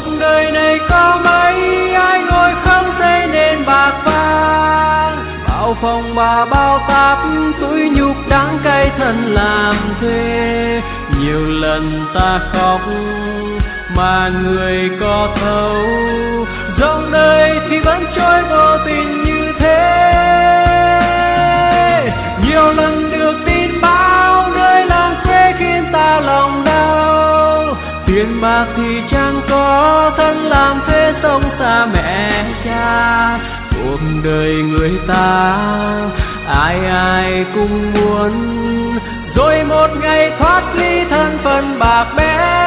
cuộc đời này có mấy ai ngồi không xây nên bạc vàng, bao phòng bà bao táp tủi nhục đắng cay thân làm thuê. Nhiều lần ta khóc mà người có thấu, dòng đời thì vẫn trôi vô tình như thế. Nhiều lần được tin báo nơi làng quê khiến ta lòng đau, tiền bạc thì chẳng có, thân làm thuê sống xa mẹ cha. Cuộc đời người ta ai ai cũng muốn, rồi một ngày thoát ly thân phận bạc bẽo.